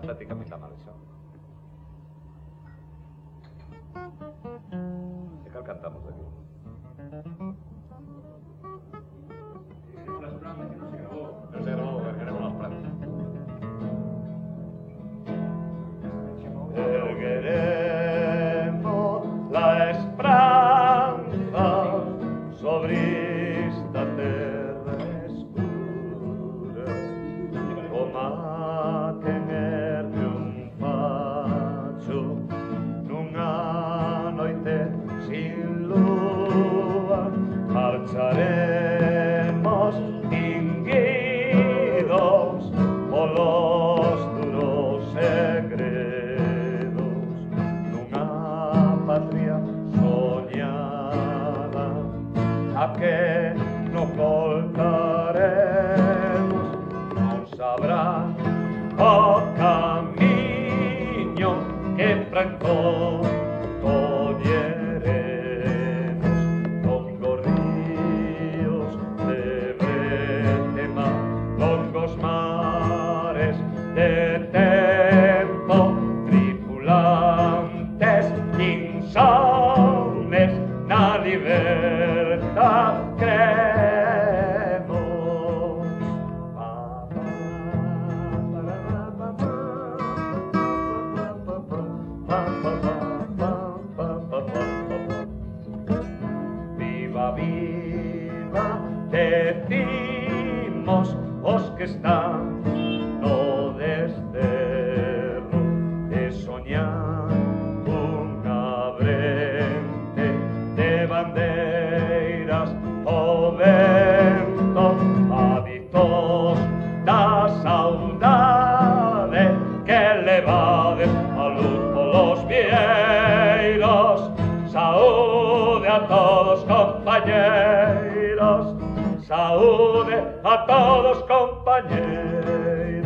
patéticamente mal eso. ¿De cal cantamos aquí? La esperanza que no se grabó. No se grabó, porque queremos las pruebas. Ergueremos la esperanza sobre esta terra escura, como a tener de un facho nunha noite sin lúa. Marcharemos tinguidos polos duros segredos nunha patria soñada a que no voltaremos. Non sabrán o camiño que pronto tolleremos. Longos ríos de bretema, longos mares de tempo, tripulantes insomnes na libertad cremos. Viva, viva, decimos os que están no desterro de soñar unha brente de bandeiras ao vento, hábitos da saudade que levades a luz polos vieiros. Saúde a todos compañeiros, saúde a todos compañeiros.